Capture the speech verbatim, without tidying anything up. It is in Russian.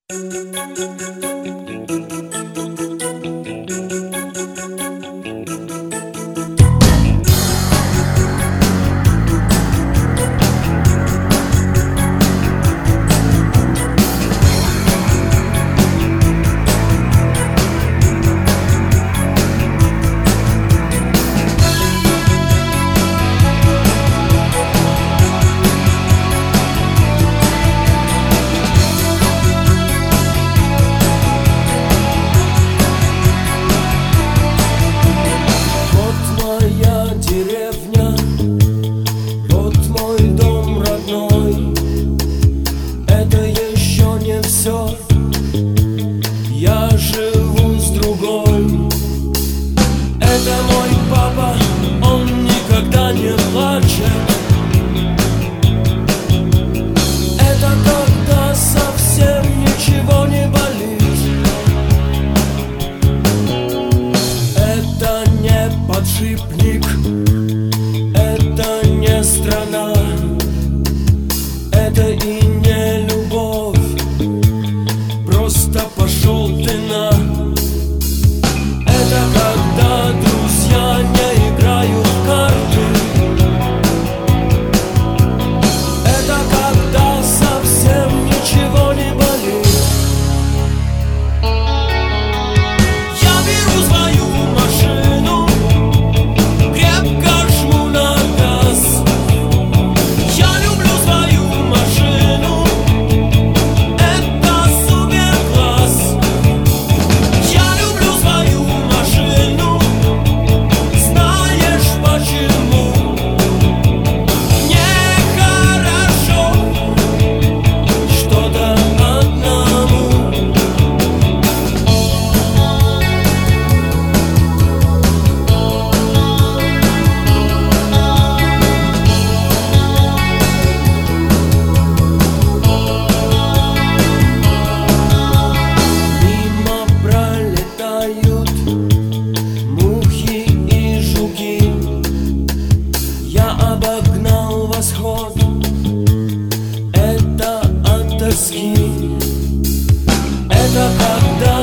Я живу с другой. Это мой папа, он никогда не плачет. Это когда совсем ничего не болит. Это не подшипник, это не страна, это и не любовь. Просто пошел ты на. Это когда друзья не играют в карты. Это когда совсем ничего не болит. Я беру свою машину, крепко жму на газ. Я люблю свою машину. Обогнал восход, это от тоски. Это когда